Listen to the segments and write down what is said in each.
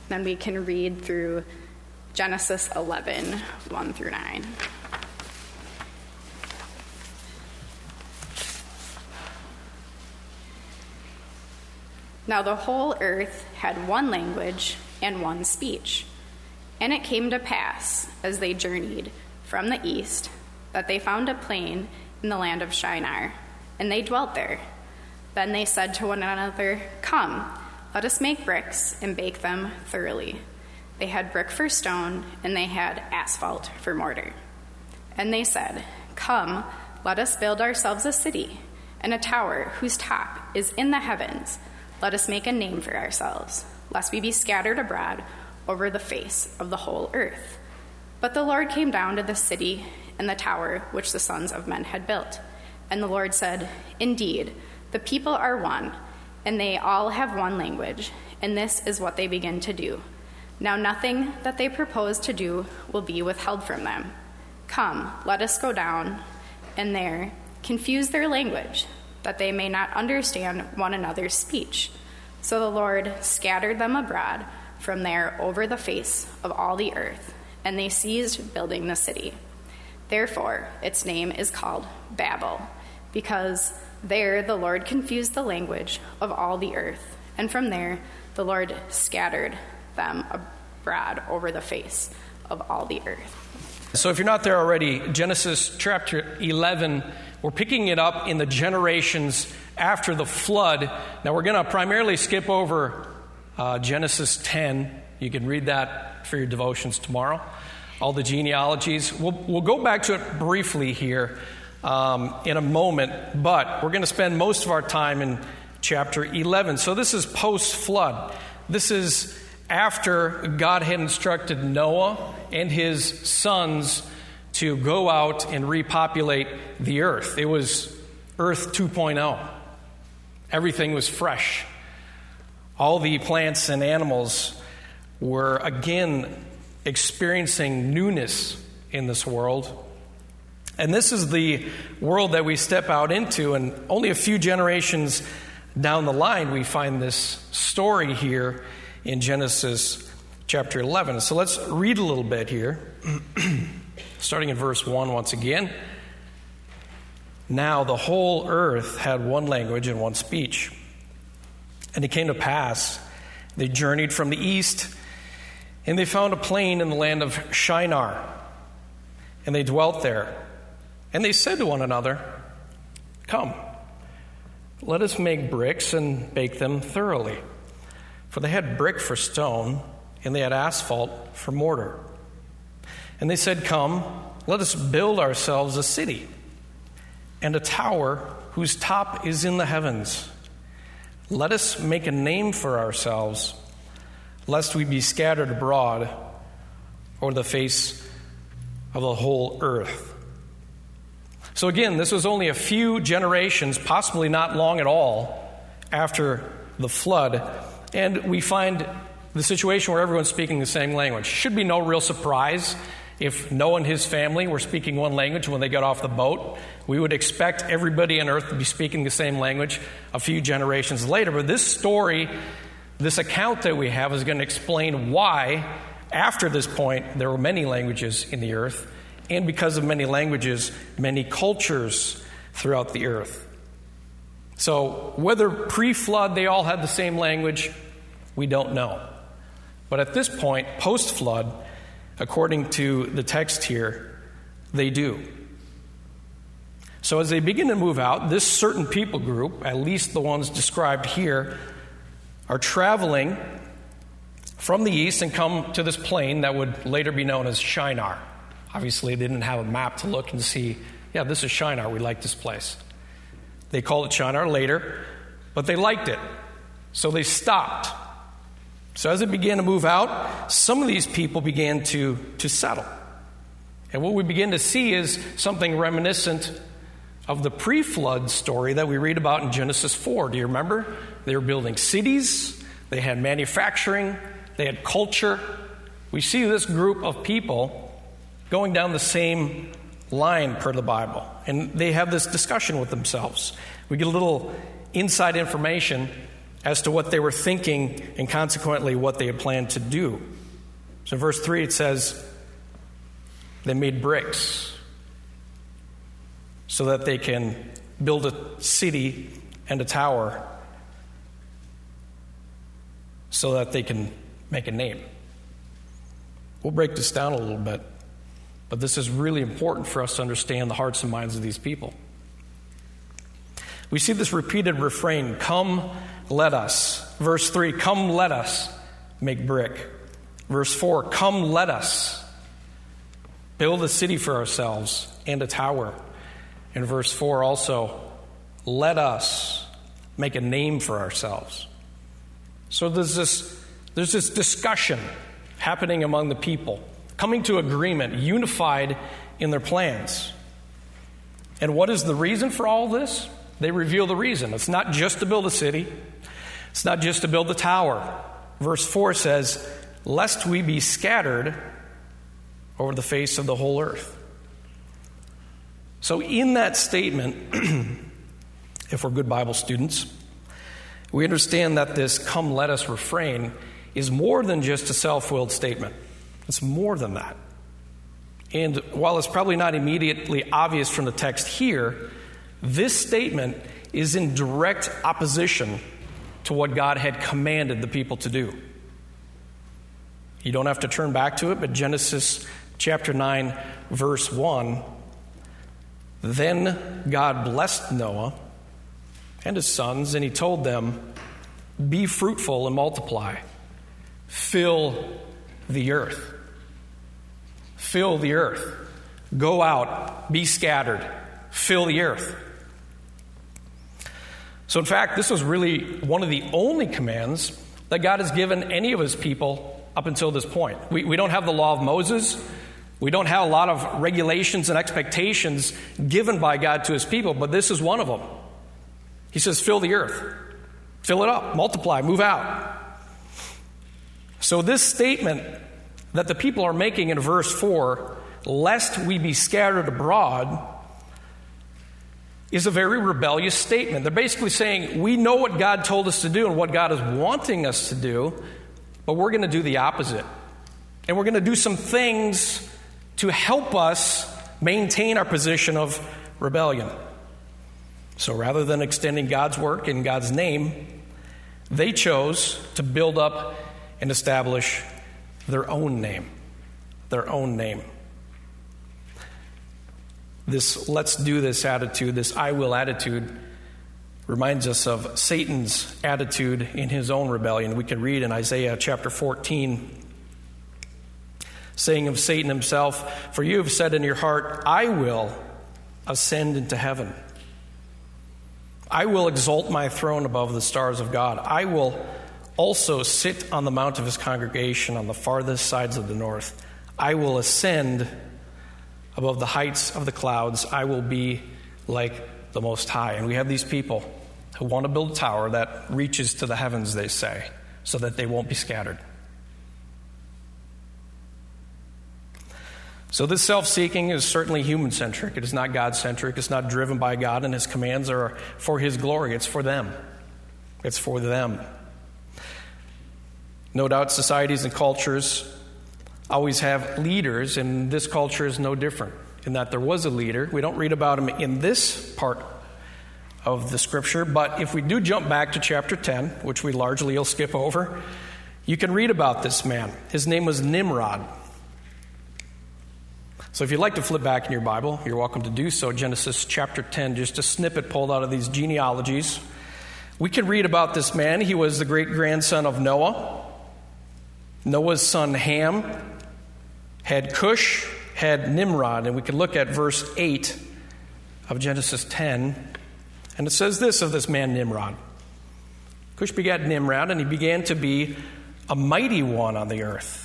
Then we can read through Genesis 11, 1 through 9. Now the whole earth had one language and one speech. And it came to pass, as they journeyed from the east, that they found a plain in the land of Shinar, and they dwelt there. Then they said to one another, "Come, let us make bricks and bake them thoroughly." They had brick for stone, and they had asphalt for mortar. And they said, "Come, let us build ourselves a city, and a tower whose top is in the heavens. Let us make a name for ourselves, lest we be scattered abroad over the face of the whole earth." But the Lord came down to the city and the tower which the sons of men had built. And the Lord said, "Indeed, the people are one, and they all have one language, and this is what they begin to do. Now nothing that they propose to do will be withheld from them. Come, let us go down, and there confuse their language, that they may not understand one another's speech." So the Lord scattered them abroad from there over the face of all the earth, and they ceased building the city. Therefore its name is called Babel, because there the Lord confused the language of all the earth, and from there the Lord scattered them abroad over the face of all the earth. So if you're not there already, Genesis chapter 11, we're picking it up in the generations after the flood. Now we're going to primarily skip over Genesis 10. You can read that for your devotions tomorrow. All the genealogies. We'll go back to it briefly here in a moment, but we're going to spend most of our time in chapter 11. So this is post-flood. This is after God had instructed Noah and his sons to go out and repopulate the earth. It was Earth 2.0. Everything was fresh. All the plants and animals were again experiencing newness in this world. And this is the world that we step out into, and only a few generations down the line we find this story here in Genesis chapter 11. So let's read a little bit here, starting in verse 1 once again. Now the whole earth had one language and one speech. And it came to pass, they journeyed from the east, and they found a plain in the land of Shinar, and they dwelt there. And they said to one another, "Come, let us make bricks and bake them thoroughly." For they had brick for stone, and they had asphalt for mortar. And they said, "Come, let us build ourselves a city, and a tower whose top is in the heavens. Let us make a name for ourselves, lest we be scattered abroad over the face of the whole earth." So again, this was only a few generations, possibly not long at all, after the flood. And we find the situation where everyone's speaking the same language. Should be no real surprise if Noah and his family were speaking one language when they got off the boat. We would expect everybody on earth to be speaking the same language a few generations later. But this story, this account that we have, is going to explain why, after this point, there were many languages in the earth, and because of many languages, many cultures throughout the earth. So whether pre-flood they all had the same language, we don't know. But at this point, post-flood, according to the text here, they do. So as they begin to move out, this certain people group, at least the ones described here, are traveling from the east and come to this plain that would later be known as Shinar. Obviously, they didn't have a map to look and see, yeah, this is Shinar, we like this place. They called it Shinar later, but they liked it, so they stopped. So as they began to move out, some of these people began to settle. And what we begin to see is something reminiscent of the pre-flood story that we read about in Genesis 4. Do you remember? They were building cities, they had manufacturing, they had culture. We see this group of people going down the same line per the Bible. And they have this discussion with themselves. We get a little inside information as to what they were thinking and consequently what they had planned to do. So in verse 3 it says, they made bricks so that they can build a city and a tower so that they can make a name. We'll break this down a little bit, but this is really important for us to understand the hearts and minds of these people. We see this repeated refrain, come, let us. Verse 3, come, let us make brick. Verse 4, come, let us build a city for ourselves and a tower. In verse 4 also, let us make a name for ourselves. So there's this discussion happening among the people, coming to agreement, unified in their plans. And what is the reason for all this? They reveal the reason. It's not just to build a city. It's not just to build a tower. Verse 4 says, lest we be scattered over the face of the whole earth. So in that statement, if we're good Bible students, we understand that this come let us refrain is more than just a self-willed statement. It's more than that. And while it's probably not immediately obvious from the text here, this statement is in direct opposition to what God had commanded the people to do. You don't have to turn back to it, but Genesis chapter 9, verse 1, then God blessed Noah and his sons, and he told them, be fruitful and multiply. Fill the earth. Fill the earth. Go out. Be scattered. Fill the earth. So in fact, this was really one of the only commands that God has given any of his people up until this point. We don't have the law of Moses. We don't have a lot of regulations and expectations given by God to his people, but this is one of them. He says, fill the earth. Fill it up. Multiply. Move out. So this statement that the people are making in verse 4, lest we be scattered abroad, is a very rebellious statement. They're basically saying, we know what God told us to do and what God is wanting us to do, but we're going to do the opposite. And we're going to do some things to help us maintain our position of rebellion. So rather than extending God's work in God's name, they chose to build up and establish their own name. Their own name. This let's do this attitude, this I will attitude, reminds us of Satan's attitude in his own rebellion. We can read in Isaiah chapter 14, saying of Satan himself, for you have said in your heart, I will ascend into heaven. I will exalt my throne above the stars of God. I will also sit on the mount of his congregation on the farthest sides of the north. I will ascend above the heights of the clouds. I will be like the Most High. And we have these people who want to build a tower that reaches to the heavens, they say, so that they won't be scattered. So this self-seeking is certainly human-centric. It is not God-centric. It's not driven by God, and his commands are for his glory. It's for them. It's for them. No doubt societies and cultures always have leaders, and this culture is no different in that there was a leader. We don't read about him in this part of the scripture, but if we do jump back to chapter 10, which we largely will skip over, you can read about this man. His name was Nimrod. So if you'd like to flip back in your Bible, you're welcome to do so. Genesis chapter 10, just a snippet pulled out of these genealogies. We can read about this man. He was the great-grandson of Noah. Noah's son Ham had Cush, had Nimrod. And we can look at verse 8 of Genesis 10. And it says this of this man Nimrod. Cush begat Nimrod, and he began to be a mighty one on the earth.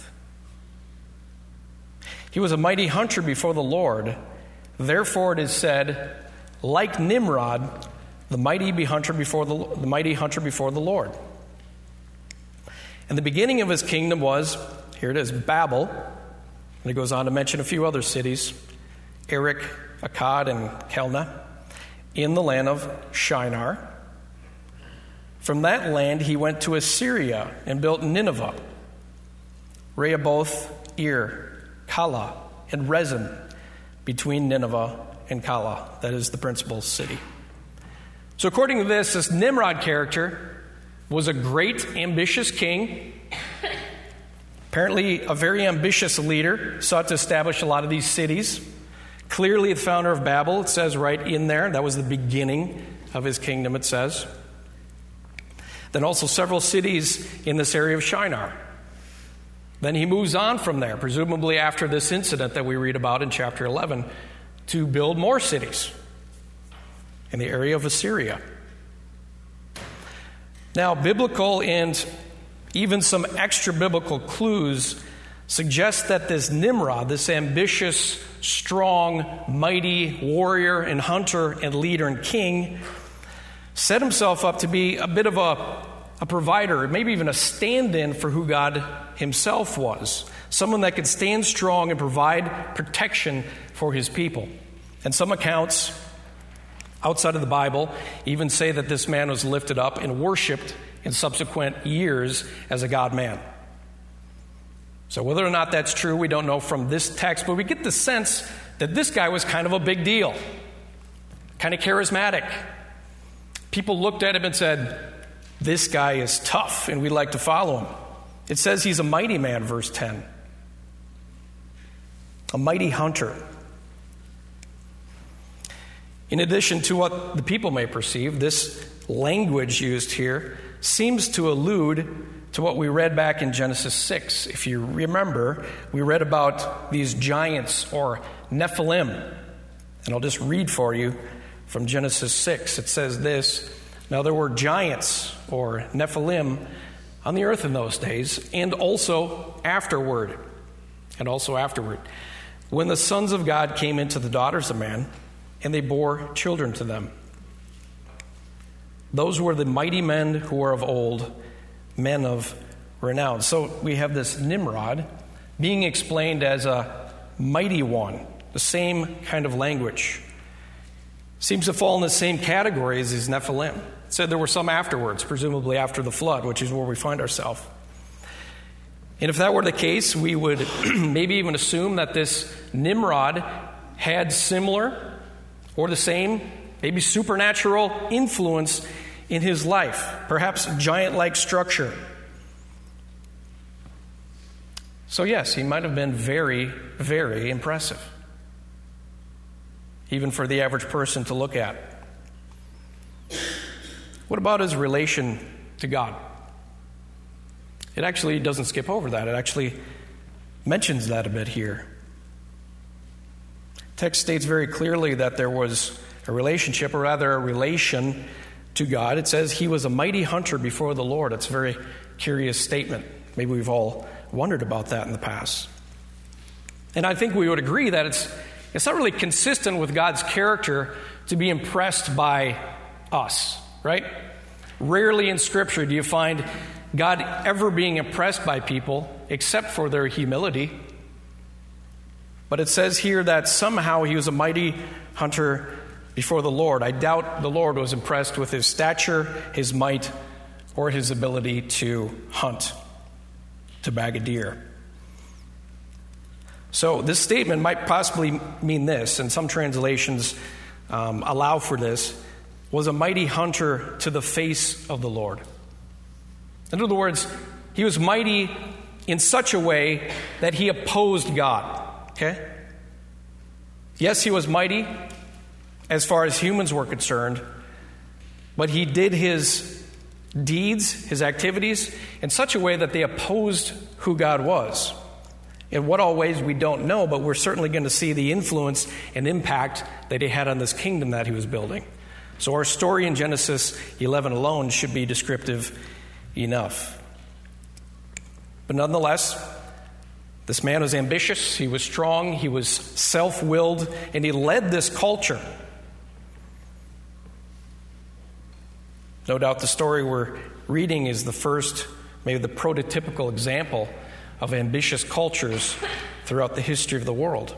He was a mighty hunter before the Lord. Therefore it is said, like Nimrod, the mighty hunter before the Lord. And the beginning of his kingdom was, here it is, Babel. And it goes on to mention a few other cities, Erech, Akkad, and Calneh, in the land of Shinar. From that land he went to Assyria and built Nineveh, Rehoboth, Ir, Calah, and Rezin, between Nineveh and Calah. That is the principal city. So according to this Nimrod character was a great, ambitious king. Apparently a very ambitious leader, sought to establish a lot of these cities. Clearly the founder of Babel, it says right in there. That was the beginning of his kingdom, it says. Then also several cities in this area of Shinar. Then he moves on from there, presumably after this incident that we read about in chapter 11, to build more cities in the area of Assyria. Now, biblical and even some extra biblical clues suggest that this Nimrod, this ambitious, strong, mighty warrior and hunter and leader and king, set himself up to be a bit of a provider, maybe even a stand-in for who God himself was. Someone that could stand strong and provide protection for his people. And some accounts outside of the Bible even say that this man was lifted up and worshipped in subsequent years as a God-man. So whether or not that's true, we don't know from this text, but we get the sense that this guy was kind of a big deal, kind of charismatic. People looked at him and said, this guy is tough and we'd like to follow him. It says he's a mighty man, verse 10. A mighty hunter. In addition to what the people may perceive, this language used here seems to allude to what we read back in Genesis 6. If you remember, we read about these giants or Nephilim. And I'll just read for you from Genesis 6. It says this: Now there were giants or Nephilim on the earth in those days, and also afterward. When the sons of God came into the daughters of man, and they bore children to them. Those were the mighty men who were of old, men of renown. So we have this Nimrod being explained as a mighty one, the same kind of language. Seems to fall in the same category as these Nephilim. It said there were some afterwards, presumably after the flood, which is where we find ourselves. And if that were the case, we would maybe even assume that this Nimrod had similar or the same, maybe supernatural influence in his life, perhaps giant-like structure. So yes, he might have been very, very impressive, even for the average person to look at. What about his relation to God? It actually doesn't skip over that. It actually mentions that a bit here. Text states very clearly that there was a relationship, or rather a relation to God. It says he was a mighty hunter before the Lord. It's a very curious statement. Maybe we've all wondered about that in the past. And I think we would agree that it's not really consistent with God's character to be impressed by us, right? Rarely in Scripture do you find God ever being impressed by people except for their humility. But it says here that somehow he was a mighty hunter before the Lord. I doubt the Lord was impressed with his stature, his might, or his ability to hunt, to bag a deer. So this statement might possibly mean this, and some translations allow for this, was a mighty hunter to the face of the Lord. In other words, he was mighty in such a way that he opposed God. Okay? Yes, he was mighty as far as humans were concerned, but he did his deeds, his activities, in such a way that they opposed who God was. In what all ways we don't know, but we're certainly going to see the influence and impact that he had on this kingdom that he was building. So our story in Genesis 11 alone should be descriptive enough. But nonetheless, this man was ambitious, he was strong, he was self-willed, and he led this culture. No doubt the story we're reading is the first, maybe the prototypical example of ambitious cultures throughout the history of the world.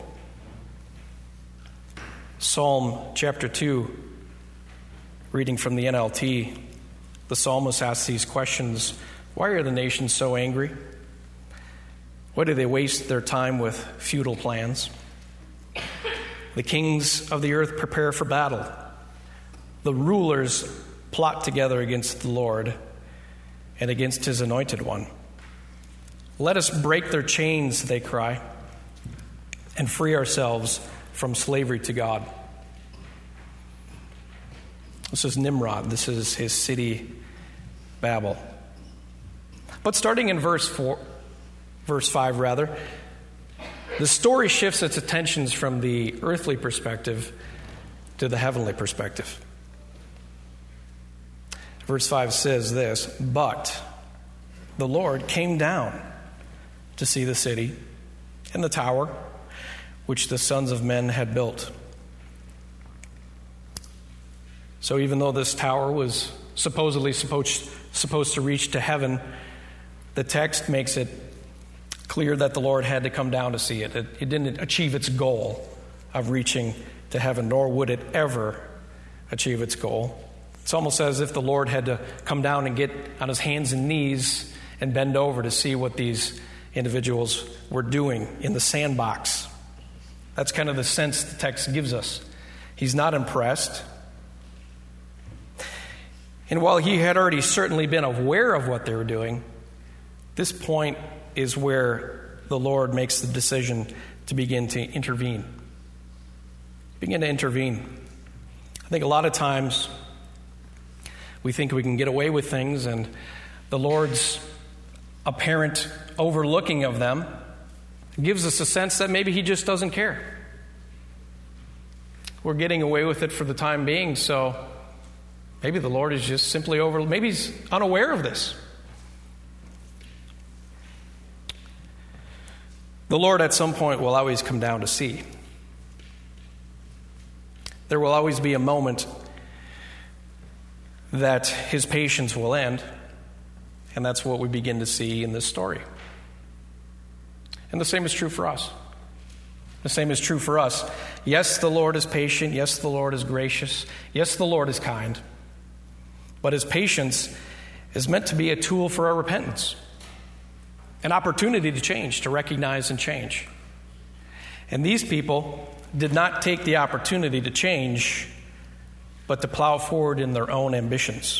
Psalm chapter 2, reading from the NLT, The psalmist asks these questions: why are the nations so angry? Why do they waste their time with futile plans? The kings of the earth prepare for battle. The rulers plot together against the Lord and against his anointed one. Let us break their chains, they cry, and free ourselves from slavery to God. This is Nimrod. This is his city, Babel. But starting in verse 5, the story shifts its attentions from the earthly perspective to the heavenly perspective. Verse 5 says this: but the Lord came down to see the city and the tower which the sons of men had built. So even though this tower was supposedly supposed to reach to heaven, the text makes it clear that the Lord had to come down to see it. It didn't achieve its goal of reaching to heaven, nor would it ever achieve its goal. It's almost as if the Lord had to come down and get on his hands and knees and bend over to see what these individuals were doing in the sandbox. That's kind of the sense the text gives us. He's not impressed. And while he had already certainly been aware of what they were doing, this point is where the Lord makes the decision to begin to intervene. Begin to intervene. I think a lot of times we think we can get away with things, and the Lord's apparent overlooking of them gives us a sense that maybe he just doesn't care. We're getting away with it for the time being, so maybe the Lord is just simply maybe he's unaware of this. The Lord at some point will always come down to see. There will always be a moment that his patience will end, and that's what we begin to see in this story. And the same is true for us. The same is true for us. Yes, the Lord is patient. Yes, the Lord is gracious. Yes, the Lord is kind. But his patience is meant to be a tool for our repentance, an opportunity to change, to recognize and change. And these people did not take the opportunity to change, but to plow forward in their own ambitions.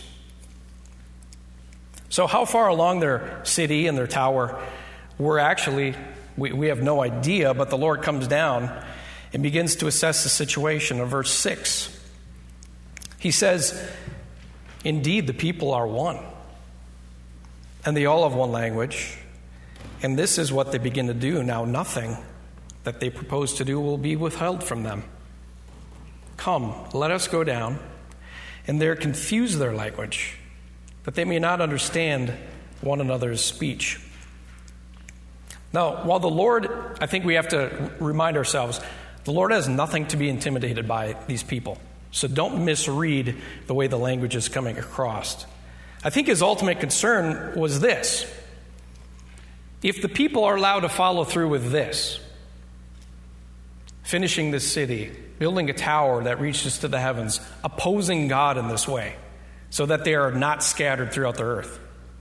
So how far along their city and their tower were actually, we have no idea, but the Lord comes down and begins to assess the situation. In verse 6, he says, indeed, the people are one, and they all have one language, and this is what they begin to do. Now nothing that they propose to do will be withheld from them. Come, let us go down, and there confuse their language, that they may not understand one another's speech. Now, while the Lord, I think we have to remind ourselves, the Lord has nothing to be intimidated by these people. So don't misread the way the language is coming across. I think his ultimate concern was this: if the people are allowed to follow through with this, finishing this city, building a tower that reaches to the heavens, opposing God in this way, so that they are not scattered throughout the earth,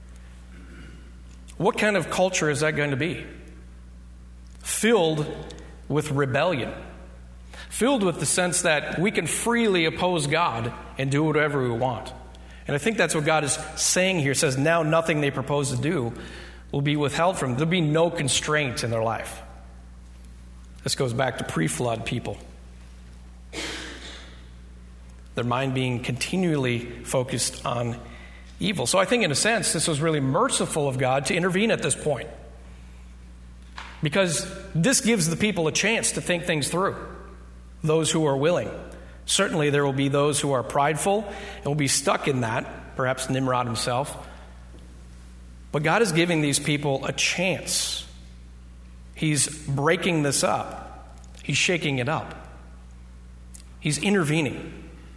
what kind of culture is that going to be? Filled with rebellion, filled with the sense that we can freely oppose God and do whatever we want. And I think that's what God is saying here. It says, now nothing they propose to do will be withheld from them. There'll be no constraint in their life. This goes back to pre-flood people. Their mind being continually focused on evil. So I think in a sense, this was really merciful of God to intervene at this point, because this gives the people a chance to think things through, those who are willing. Certainly there will be those who are prideful and will be stuck in that, perhaps Nimrod himself. But God is giving these people a chance. He's breaking this up. He's shaking it up. He's intervening.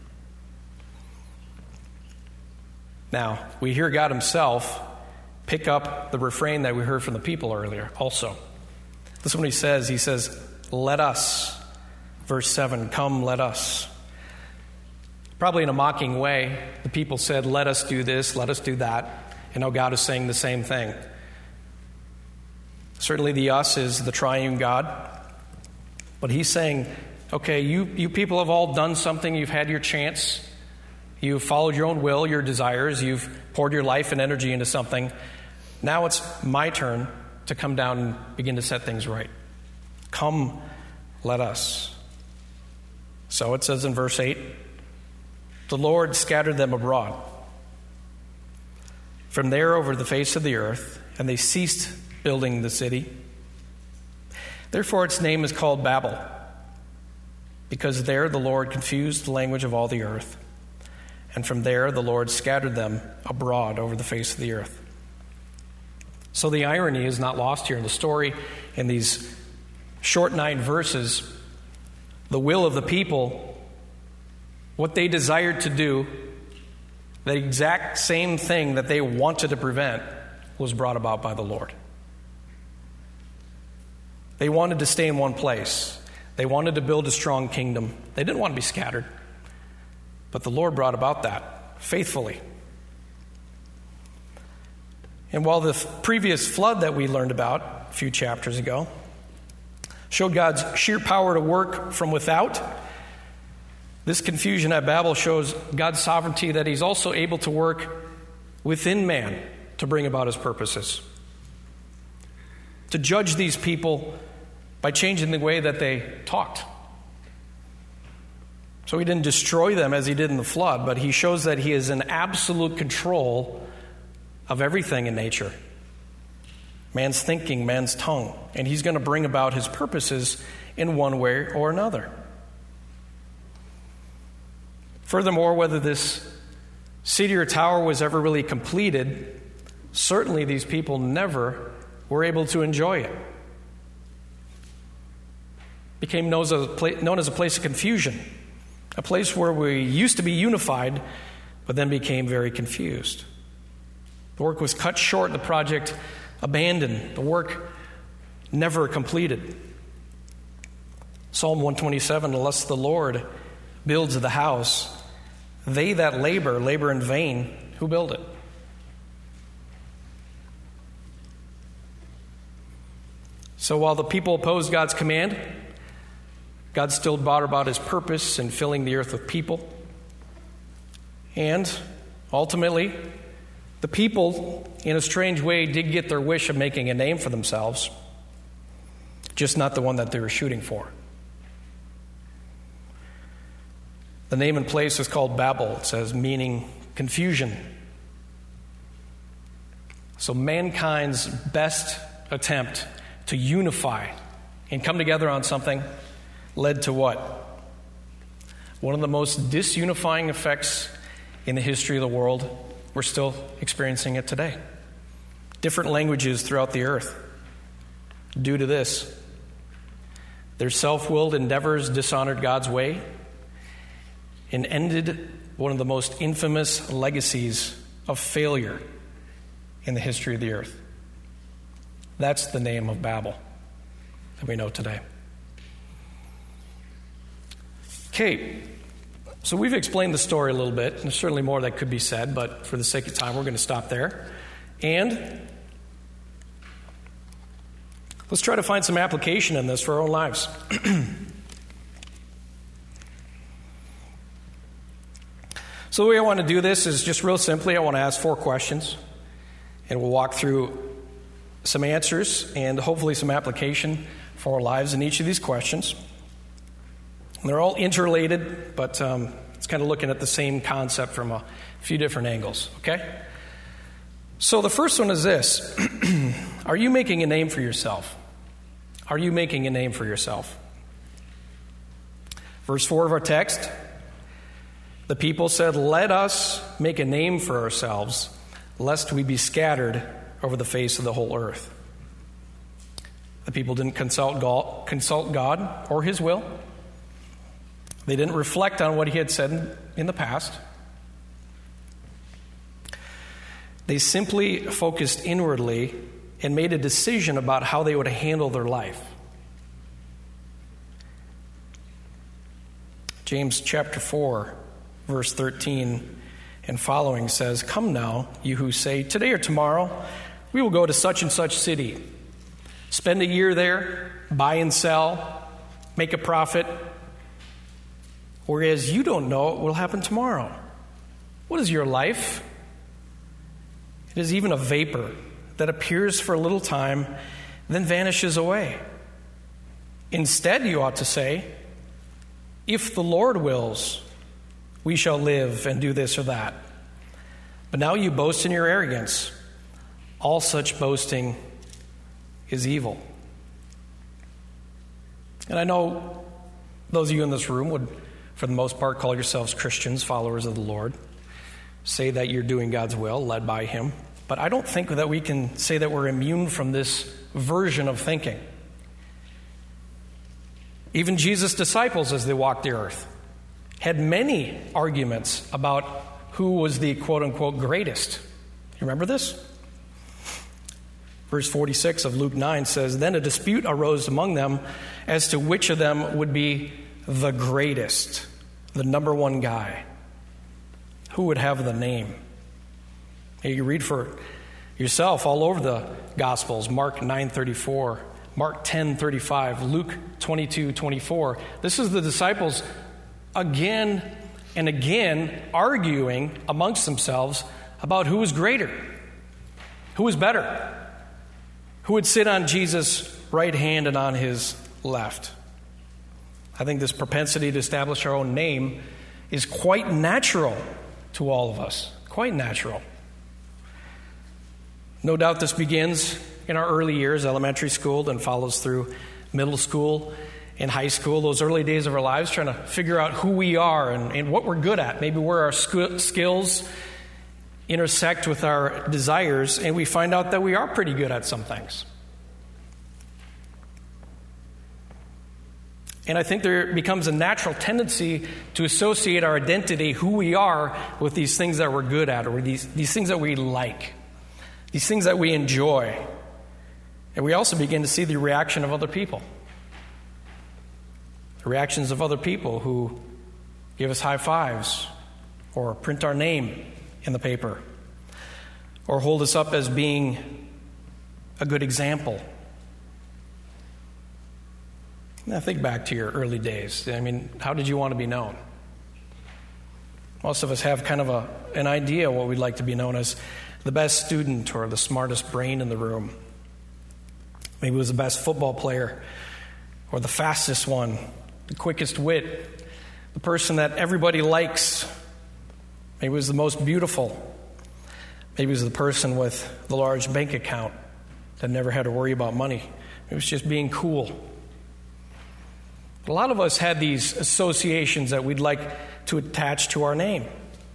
Now, we hear God himself pick up the refrain that we heard from the people earlier also. This is what he says. He says, let us, verse 7, come, let us. Probably in a mocking way, the people said, let us do this, let us do that. And now God is saying the same thing. Certainly the us is the triune God. But he's saying, okay, you people have all done something. You've had your chance. You've followed your own will, your desires. You've poured your life and energy into something. Now it's my turn to come down and begin to set things right. Come, let us. So it says in verse 8, the Lord scattered them abroad from there over the face of the earth, and they ceased building the city. Therefore its name is called Babel, because there the Lord confused the language of all the earth. And from there the Lord scattered them abroad over the face of the earth. So the irony is not lost here in the story. In these short 9 verses, the will of the people, what they desired to do, the exact same thing that they wanted to prevent, was brought about by the Lord. They wanted to stay in one place. They wanted to build a strong kingdom. They didn't want to be scattered. But the Lord brought about that faithfully. And while the previous flood that we learned about a few chapters ago showed God's sheer power to work from without, this confusion at Babel shows God's sovereignty, that he's also able to work within man to bring about his purposes. To judge these people by changing the way that they talked. So he didn't destroy them as he did in the flood, but he shows that he is in absolute control of everything in nature. Man's thinking, man's tongue. And he's going to bring about his purposes in one way or another. Furthermore, whether this city or tower was ever really completed, certainly these people never were able to enjoy it. Became known as a place of confusion, a place where we used to be unified, but then became very confused. The work was cut short, the project abandoned, the work never completed. Psalm 127, unless the Lord builds the house, they that labor in vain who build it. So while the people opposed God's command, God still brought about his purpose in filling the earth with people. And ultimately, the people, in a strange way, did get their wish of making a name for themselves, just not the one that they were shooting for. The name and place is called Babel, it says, meaning confusion. So mankind's best attempt to unify and come together on something led to what? One of the most disunifying effects in the history of the world. We're still experiencing it today. Different languages throughout the earth due to this. Their self-willed endeavors dishonored God's way and ended one of the most infamous legacies of failure in the history of the earth. That's the name of Babel that we know today. Okay, so we've explained the story a little bit, and there's certainly more that could be said, but for the sake of time, we're going to stop there. And let's try to find some application in this for our own lives. So the way I want to do this is just real simply, I want to ask 4 questions, and we'll walk through some answers and hopefully some application for our lives in each of these questions. And they're all interrelated, but it's kind of looking at the same concept from a few different angles, okay? So the first one is this. Are you making a name for yourself? Are you making a name for yourself? Verse 4 of our text, the people said, let us make a name for ourselves, lest we be scattered over the face of the whole earth. The people didn't consult God or his will. They didn't reflect on what he had said in the past. They simply focused inwardly and made a decision about how they would handle their life. James chapter 4, verse 13 and following says, "Come now, you who say, 'Today or tomorrow, we will go to such and such city, spend a year there, buy and sell, make a profit,' whereas you don't know what will happen tomorrow. What is your life? It is even a vapor that appears for a little time, then vanishes away. Instead, you ought to say, 'If the Lord wills, we shall live and do this or that.' But now you boast in your arrogance. All such boasting is evil." And I know those of you in this room would, for the most part, call yourselves Christians, followers of the Lord, say that you're doing God's will, led by Him. But I don't think that we can say that we're immune from this version of thinking. Even Jesus' disciples, as they walked the earth, had many arguments about who was the quote-unquote greatest. You remember this? Verse 46 of Luke 9 says, "Then a dispute arose among them as to which of them would be the greatest, the number one guy. Who would have the name?" You read for yourself all over the Gospels, Mark 9:34, Mark 10:35, Luke 22:24. This is the disciples again and again arguing amongst themselves about who was greater, who was better, who would sit on Jesus' right hand and on his left. I think this propensity to establish our own name is quite natural to all of us, quite natural. No doubt this begins in our early years, elementary school, then follows through middle school and high school, those early days of our lives, trying to figure out who we are and what we're good at, maybe where our skills intersect with our desires, and we find out that we are pretty good at some things. And I think there becomes a natural tendency to associate our identity, who we are, with these things that we're good at, or these things that we like, these things that we enjoy. And we also begin to see the reaction of other people. The reactions of other people who give us high fives, or print our name in the paper, or hold us up as being a good example. Now think back to your early days. I mean, how did you want to be known? Most of us have kind of an idea what we'd like to be known as: the best student, or the smartest brain in the room. Maybe it was the best football player, or the fastest one, the quickest wit, the person that everybody likes. Maybe it was the most beautiful. Maybe it was the person with the large bank account that never had to worry about money. It was just being cool. A lot of us had these associations that we'd like to attach to our name.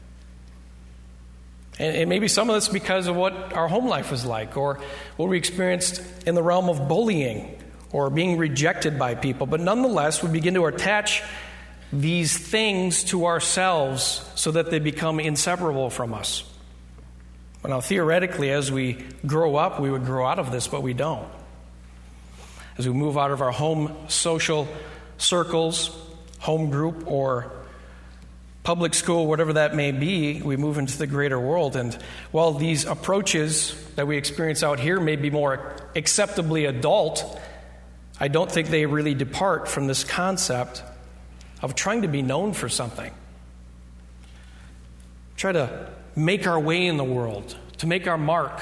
And maybe some of it's because of what our home life was like, or what we experienced in the realm of bullying or being rejected by people. But nonetheless, we begin to attach these things to ourselves so that they become inseparable from us. Now, theoretically, as we grow up, we would grow out of this, but we don't. As we move out of our home social circles, home group, or public school, whatever that may be, we move into the greater world. And while these approaches that we experience out here may be more acceptably adult, I don't think they really depart from this concept of trying to be known for something. Try to make our way in the world, to make our mark,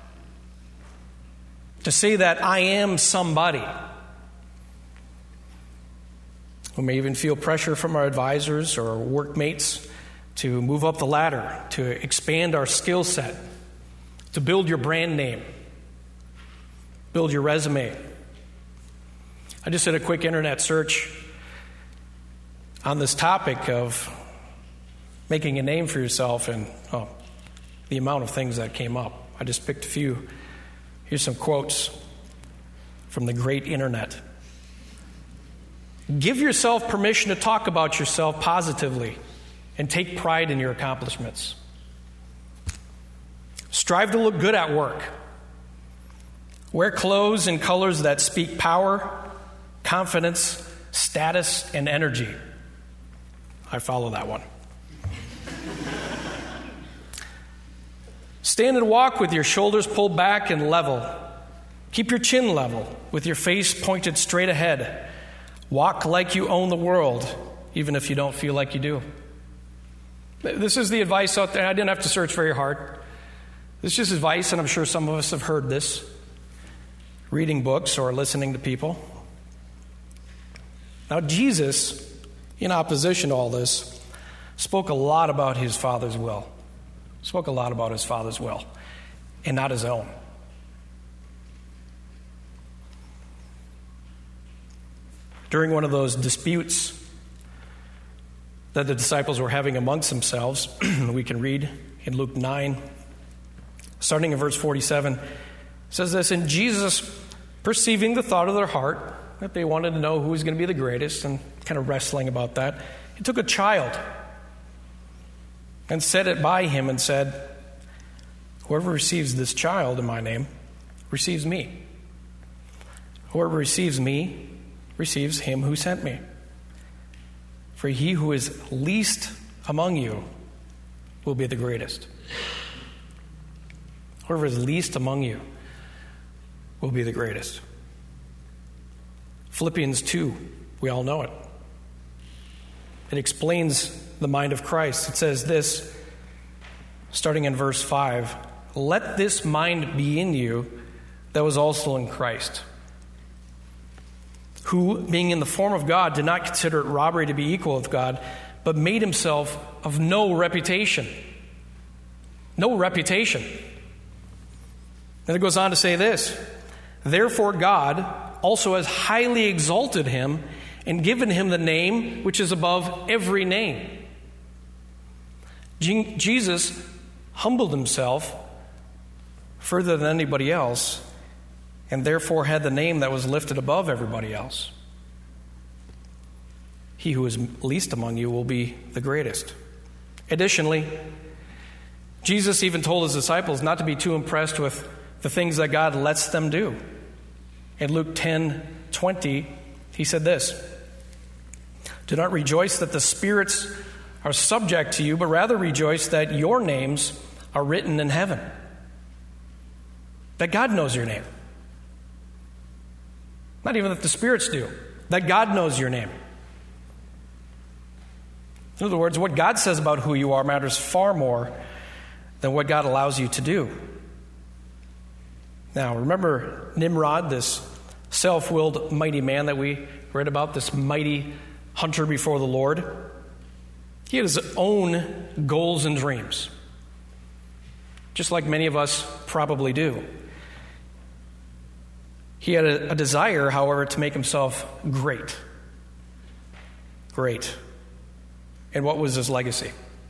to say that I am somebody. We may even feel pressure from our advisors or workmates to move up the ladder, to expand our skill set, to build your brand name, build your resume. I just did a quick internet search on this topic of making a name for yourself, and the amount of things that came up. I just picked a few. Here's some quotes from the great internet. Give yourself permission to talk about yourself positively and take pride in your accomplishments. Strive to look good at work. Wear clothes and colors that speak power, confidence, status, and energy. I follow that one. Stand and walk with your shoulders pulled back and level. Keep your chin level with your face pointed straight ahead. Walk like you own the world, even if you don't feel like you do. This is the advice out there. I didn't have to search very hard. This is just advice, and I'm sure some of us have heard this, reading books or listening to people. Now, Jesus, in opposition to all this, spoke a lot about his Father's will. Spoke a lot about his Father's will, and not his own. During one of those disputes that the disciples were having amongst themselves, we can read in Luke 9, starting in verse 47, it says this, "And Jesus, perceiving the thought of their heart, that they wanted to know who was going to be the greatest, and kind of wrestling about that, he took a child and set it by him and said, 'Whoever receives this child in my name receives me. Whoever receives me receives him who sent me. For he who is least among you will be the greatest.'" Whoever is least among you will be the greatest. Philippians 2, we all know it. It explains the mind of Christ. It says this, starting in verse 5, "Let this mind be in you that was also in Christ, who, being in the form of God, did not consider it robbery to be equal with God, but made himself of no reputation." No reputation. And it goes on to say this, "Therefore God also has highly exalted him and given him the name which is above every name." Jesus humbled himself further than anybody else, and therefore had the name that was lifted above everybody else. He who is least among you will be the greatest. Additionally, Jesus even told his disciples not to be too impressed with the things that God lets them do. In Luke 10:20, he said this, "Do not rejoice that the spirits are subject to you, but rather rejoice that your names are written in heaven." That God knows your name. Not even that the spirits do. That God knows your name. In other words, what God says about who you are matters far more than what God allows you to do. Now, remember Nimrod, this self-willed mighty man that we read about, this mighty hunter before the Lord? He had his own goals and dreams, just like many of us probably do. He had a desire, however, to make himself great. Great. And what was his legacy?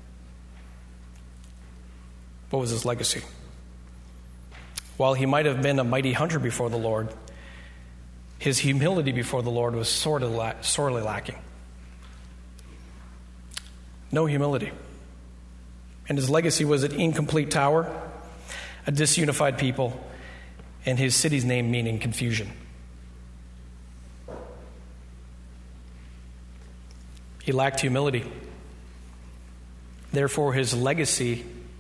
What was his legacy? While he might have been a mighty hunter before the Lord, his humility before the Lord was sorely lacking. No humility. And his legacy was an incomplete tower, a disunified people, and his city's name meaning confusion. He lacked humility. Therefore, his legacy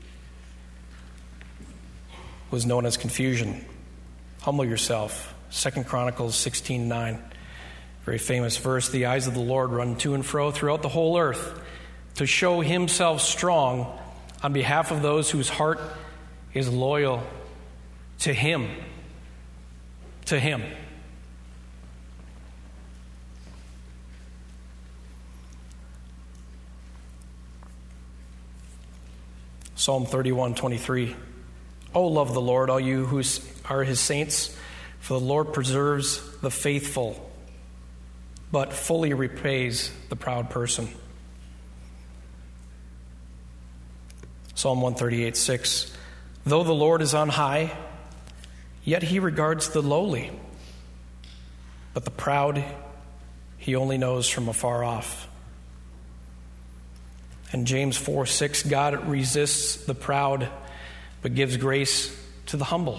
was known as confusion. Humble yourself. 2 Chronicles 16:9, very famous verse. "The eyes of the Lord run to and fro throughout the whole earth to show himself strong on behalf of those whose heart is loyal to him." To him. Psalm 31:23. "Oh, love the Lord, all you who are his saints, for the Lord preserves the faithful, but fully repays the proud person." Psalm 138:6. "Though the Lord is on high, yet he regards the lowly, but the proud he only knows from afar off." And James 4:6, "God resists the proud, but gives grace to the humble."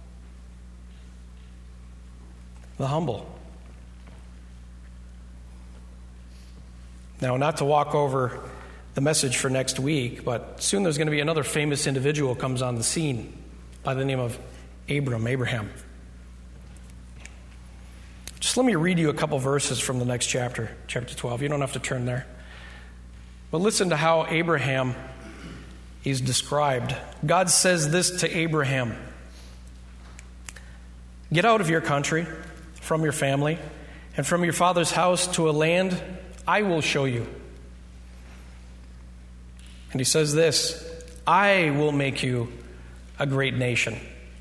The humble. Now, not to walk over the message for next week, but soon there's going to be another famous individual comes on the scene by the name of Abraham. Just let me read you a couple verses from the next chapter 12. You don't have to turn there. But listen to how Abraham is described. God says this to Abraham: "Get out of your country, from your family, and from your father's house to a land I will show you." And he says this: "I will make you a great nation.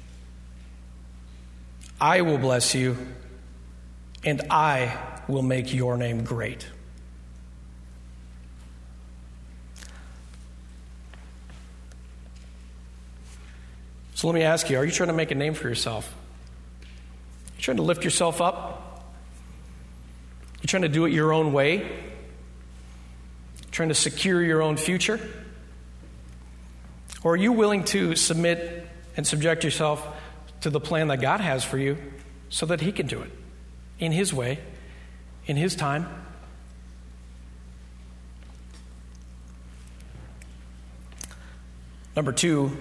I will bless you, and I will make your name great." So let me ask you, are you trying to make a name for yourself? You trying to lift yourself up? You trying to do it your own way? Trying to secure your own future? Or are you willing to submit and subject yourself to the plan that God has for you so that He can do it in His way, in His time? Number 2,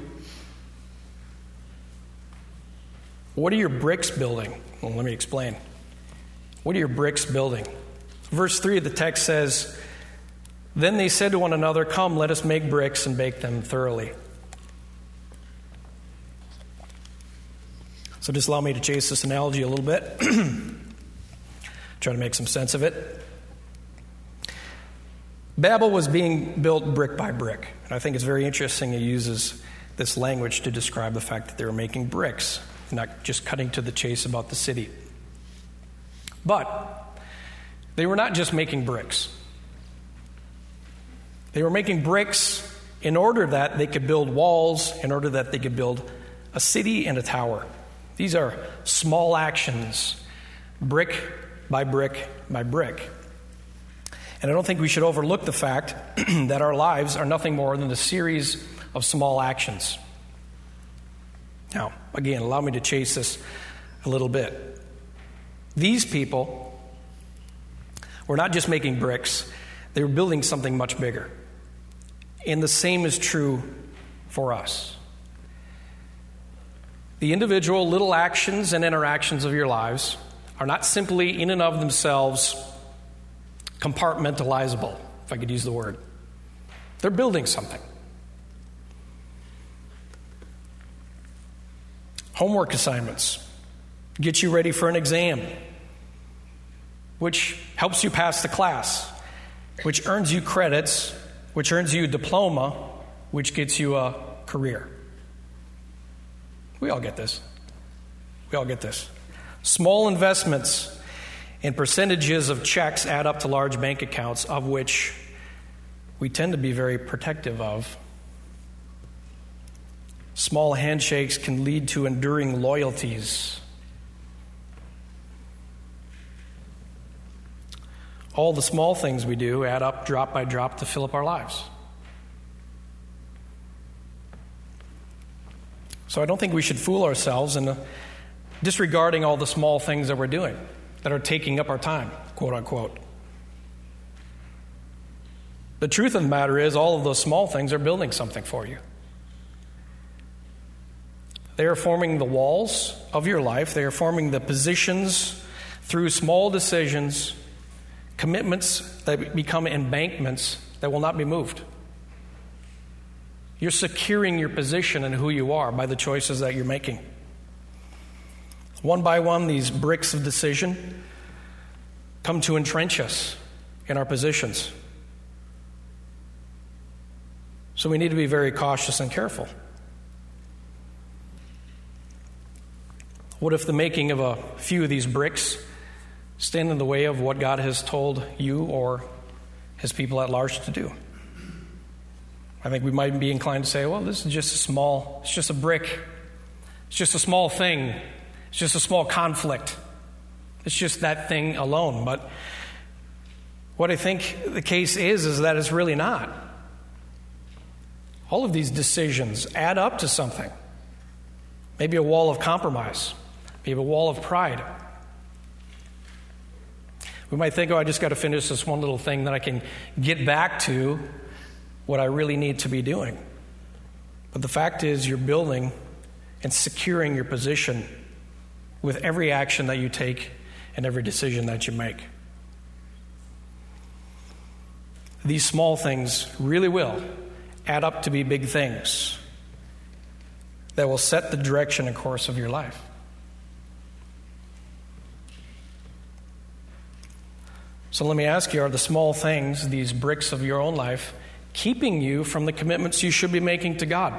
what are your bricks building? Well, let me explain. What are your bricks building? Verse 3 of the text says, "Then they said to one another, 'Come, let us make bricks and bake them thoroughly.'" So just allow me to chase this analogy a little bit. Try to make some sense of it. Babel was being built brick by brick. And I think it's very interesting he uses this language to describe the fact that they were making bricks, not just cutting to the chase about the city. But they were not just making bricks. They were making bricks in order that they could build walls, in order that they could build a city and a tower. These are small actions, brick by brick by brick. And I don't think we should overlook the fact that our lives are nothing more than a series of small actions. Now, again, allow me to chase this a little bit. These people were not just making bricks, they were building something much bigger. And the same is true for us. The individual little actions and interactions of your lives are not simply in and of themselves compartmentalizable, if I could use the word. They're building something. Homework assignments get you ready for an exam, which helps you pass the class, which earns you credits, which earns you a diploma, which gets you a career. We all get this. We all get this. Small investments and percentages of checks add up to large bank accounts, of which we tend to be very protective of. Small handshakes can lead to enduring loyalties. All the small things we do add up drop by drop to fill up our lives. So I don't think we should fool ourselves in disregarding all the small things that we're doing that are taking up our time, quote unquote. The truth of the matter is, all of those small things are building something for you. They are forming the walls of your life. They are forming the positions through small decisions, commitments that become embankments that will not be moved. You're securing your position and who you are by the choices that you're making. One by one, these bricks of decision come to entrench us in our positions. So we need to be very cautious and careful. What if the making of a few of these bricks stand in the way of what God has told you or His people at large to do? I think we might be inclined to say, well, this is just it's just a brick. It's just a small thing. It's just a small conflict. It's just that thing alone. But what I think the case is that it's really not. All of these decisions add up to something. Maybe a wall of compromise. Maybe a wall of pride. We might think, I just got to finish this one little thing that I can get back to what I really need to be doing. But the fact is, you're building and securing your position with every action that you take and every decision that you make. These small things really will add up to be big things that will set the direction and course of your life. So let me ask you, are the small things, these bricks of your own life, keeping you from the commitments you should be making to God?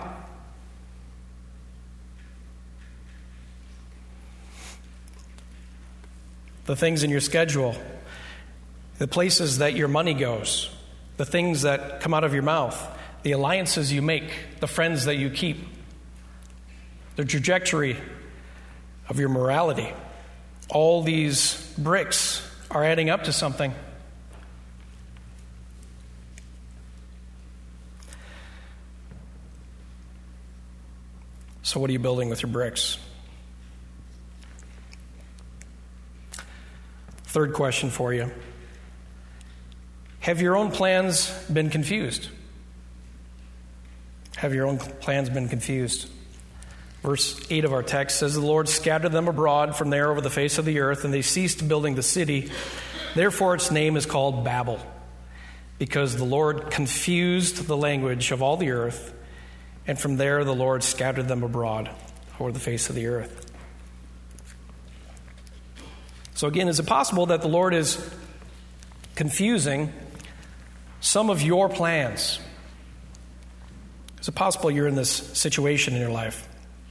The things in your schedule, the places that your money goes, the things that come out of your mouth, the alliances you make, the friends that you keep, the trajectory of your morality. All these bricks are adding up to something. So what are you building with your bricks? Third question for you. Have your own plans been confused? Have your own plans been confused? Verse 8 of our text says, "The Lord scattered them abroad from there over the face of the earth, and they ceased building the city. Therefore its name is called Babel, because the Lord confused the language of all the earth, and from there the Lord scattered them abroad over the face of the earth." So again, is it possible that the Lord is confusing some of your plans? Is it possible you're in this situation in your life?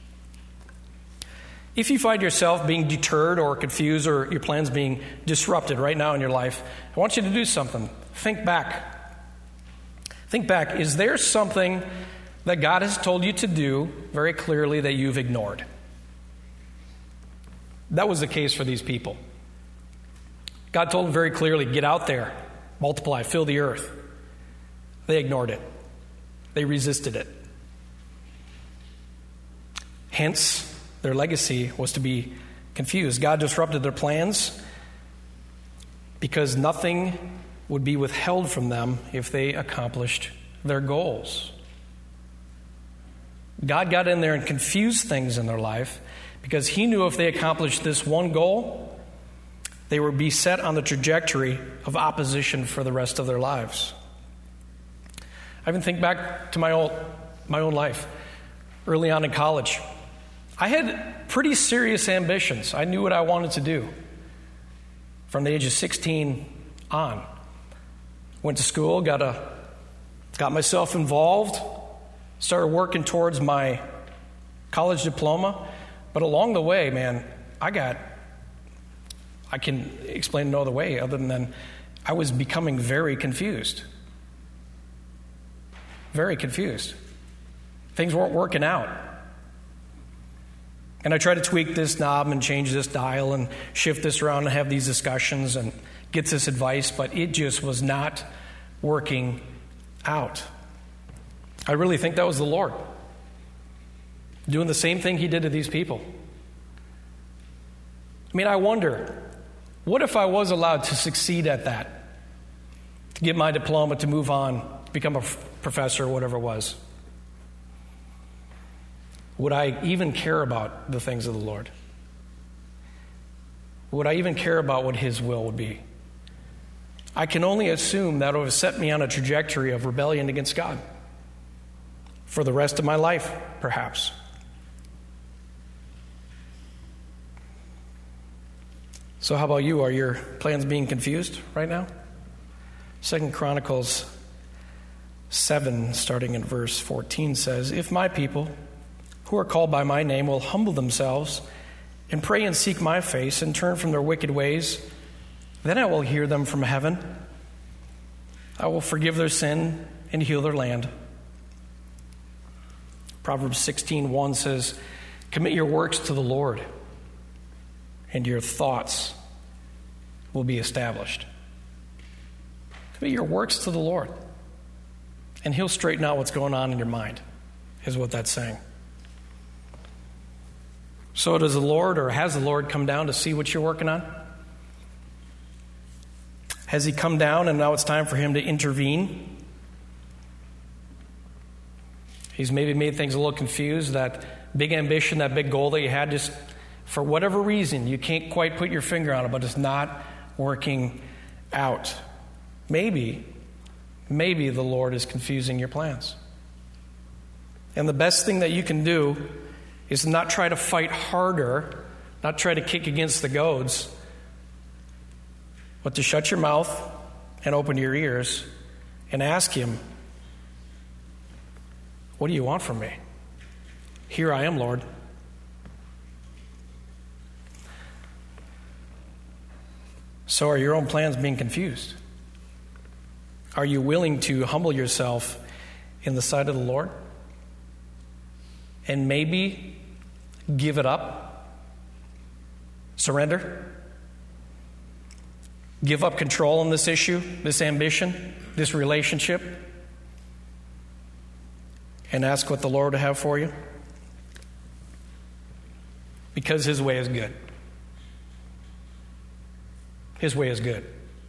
If you find yourself being deterred or confused or your plans being disrupted right now in your life, I want you to do something. Think back. Think back. Is there something that God has told you to do very clearly that you've ignored? That was the case for these people. God told them very clearly, get out there, multiply, fill the earth. They ignored it. They resisted it. Hence, their legacy was to be confused. God disrupted their plans because nothing would be withheld from them if they accomplished their goals. God got in there and confused things in their life because he knew if they accomplished this one goal, they would be set on the trajectory of opposition for the rest of their lives. I even think back to my own life. Early on in college, I had pretty serious ambitions. I knew what I wanted to do from the age of 16 on. Went to school, got myself involved, started working towards my college diploma. But along the way, man, I can explain no other way other than I was becoming very confused. Very confused. Things weren't working out. And I tried to tweak this knob and change this dial and shift this around and have these discussions and get this advice, but it just was not working out. I really think that was the Lord doing the same thing he did to these people. I mean, I wonder, what if I was allowed to succeed at that? To get my diploma, to move on, to become a professor, whatever it was. Would I even care about the things of the Lord? Would I even care about what his will would be? I can only assume that it would have set me on a trajectory of rebellion against God for the rest of my life, perhaps. So how about you? Are your plans being confused right now? 2 Chronicles 7, starting in verse 14, says, "If my people, who are called by my name, will humble themselves and pray and seek my face and turn from their wicked ways, then I will hear them from heaven. I will forgive their sin and heal their land." Proverbs 16:1 says, "Commit your works to the Lord, and your thoughts will be established." Commit your works to the Lord, and he'll straighten out what's going on in your mind, is what that's saying. So does the Lord, or has the Lord come down to see what you're working on? Has he come down and now it's time for him to intervene? He's maybe made things a little confused. That big ambition, that big goal that you had, just for whatever reason, you can't quite put your finger on it, but it's not working out. Maybe the Lord is confusing your plans. And the best thing that you can do is not try to fight harder, not try to kick against the goads, but to shut your mouth and open your ears and ask Him, what do you want from me? Here I am, Lord. So are your own plans being confused? Are you willing to humble yourself in the sight of the Lord? And maybe give it up? Surrender? Give up control on this issue, this ambition, this relationship? And ask what the Lord will have for you? Because His way is good. His way is good.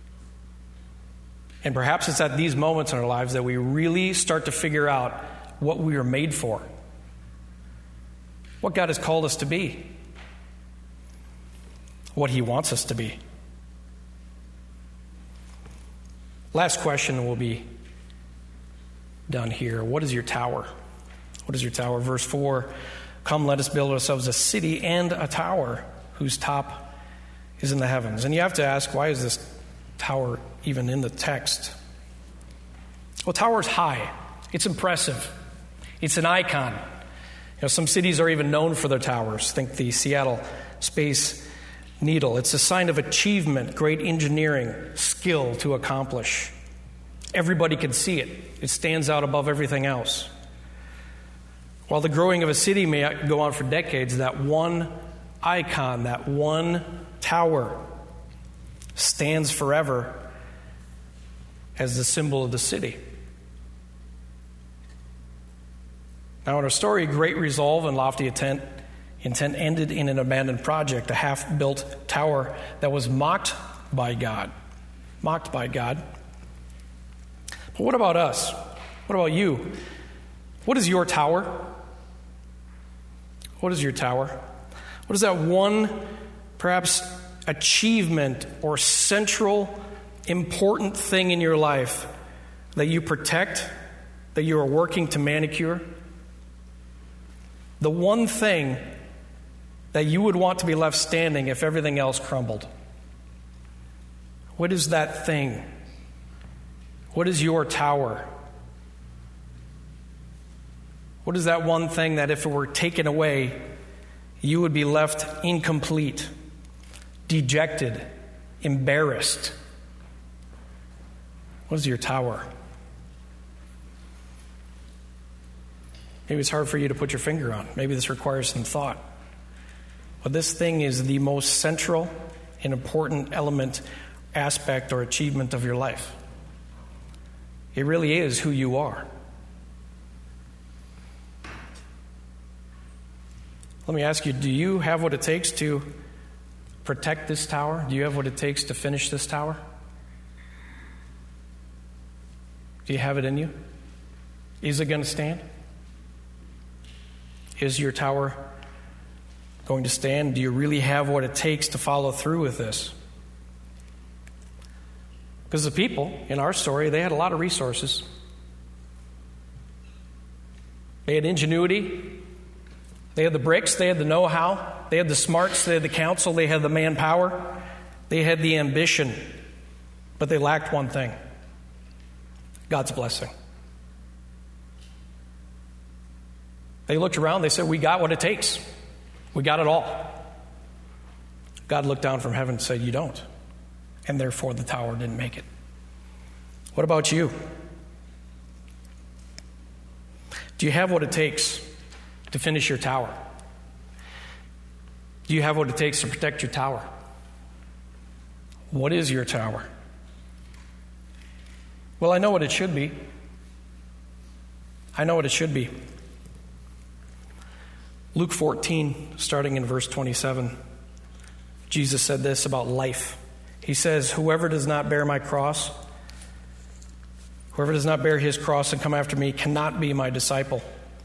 And perhaps it's at these moments in our lives that we really start to figure out what we are made for. What God has called us to be. What He wants us to be. Last question will be done here. What is your tower? What is your tower? Verse 4, come, let us build ourselves a city and a tower whose top is in the heavens. And you have to ask, why is this tower even in the text? Well, tower is high. It's impressive. It's an icon. Some cities are even known for their towers. Think the Seattle Space Needle. It's a sign of achievement, great engineering, skill to accomplish. Everybody can see it. It stands out above everything else. While the growing of a city may go on for decades, that one icon, that one tower stands forever as the symbol of the city. Now, in our story, great resolve and lofty intent ended in an abandoned project, a half-built tower that was mocked by God. Mocked by God. But what about us? What about you? What is your tower? What is your tower? What is that one, perhaps, achievement or central, important thing in your life that you protect, that you are working to manicure? The one thing that you would want to be left standing if everything else crumbled. What is that thing? What is your tower? What is that one thing that if it were taken away, you would be left incomplete, dejected, embarrassed? What is your tower? Maybe it's hard for you to put your finger on. Maybe this requires some thought. But this thing is the most central and important element, aspect, or achievement of your life. It really is who you are. Let me ask you, do you have what it takes to protect this tower? Do you have what it takes to finish this tower? Do you have it in you? Is it going to stand? Is your tower going to stand? Do you really have what it takes to follow through with this? Because the people in our story, they had a lot of resources. They had ingenuity. They had the bricks. They had the know-how. They had the smarts. They had the counsel. They had the manpower. They had the ambition. But they lacked one thing: God's blessing. They looked around. They said, we got what it takes. We got it all. God looked down from heaven and said, you don't. And therefore the tower didn't make it. What about you? Do you have what it takes to finish your tower? Do you have what it takes to protect your tower? What is your tower? Well, I know what it should be. I know what it should be. Luke 14, starting in verse 27, Jesus said this about life. He says, whoever does not bear his cross and come after me cannot be my disciple.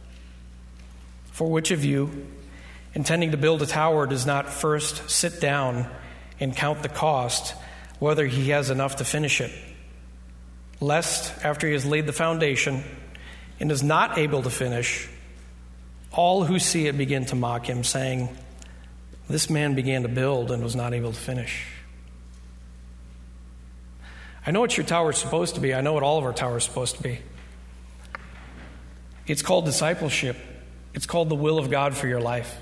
For which of you, intending to build a tower, does not first sit down and count the cost, whether he has enough to finish it? Lest, after he has laid the foundation and is not able to finish, all who see it begin to mock him, saying, this man began to build and was not able to finish. I know what your tower is supposed to be. I know what all of our tower is supposed to be. It's called discipleship. It's called the will of God for your life.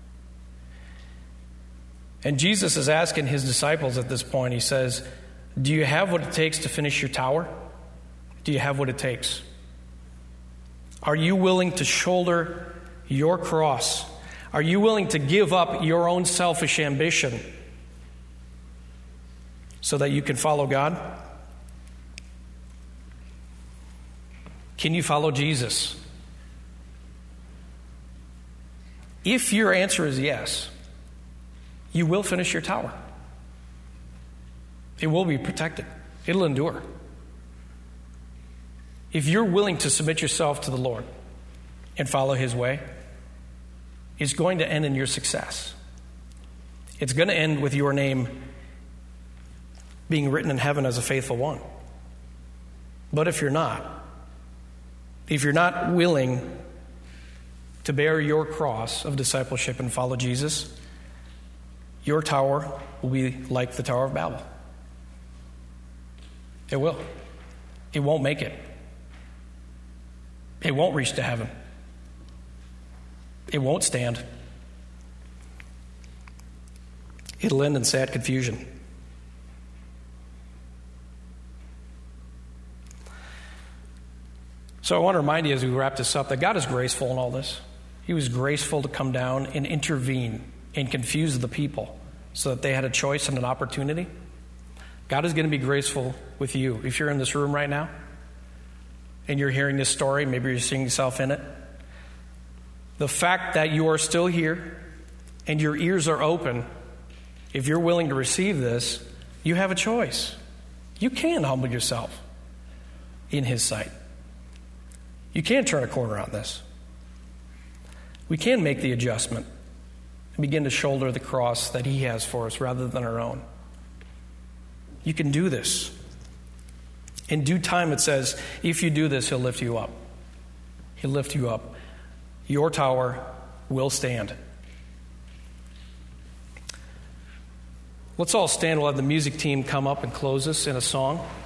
And Jesus is asking his disciples at this point, he says, do you have what it takes to finish your tower? Do you have what it takes? Are you willing to shoulder your cross? Are you willing to give up your own selfish ambition so that you can follow God? Can you follow Jesus? If your answer is yes, you will finish your tower. It will be protected. It'll endure. If you're willing to submit yourself to the Lord and follow his way, it's going to end in your success. It's going to end with your name being written in heaven as a faithful one. But if you're not willing to bear your cross of discipleship and follow Jesus, your tower will be like the Tower of Babel. It will. It won't make it. It won't reach to heaven. It won't stand. It'll end in sad confusion. So I want to remind you as we wrap this up that God is graceful in all this. He was graceful to come down and intervene and confuse the people so that they had a choice and an opportunity. God is going to be graceful with you. If you're in this room right now and you're hearing this story, maybe you're seeing yourself in it, the fact that you are still here and your ears are open, if you're willing to receive this, you have a choice. You can humble yourself in his sight. You can turn a corner on this. We can make the adjustment and begin to shoulder the cross that he has for us rather than our own. You can do this. In due time, it says, if you do this, he'll lift you up. He'll lift you up. Your tower will stand. Let's all stand. We'll have the music team come up and close us in a song.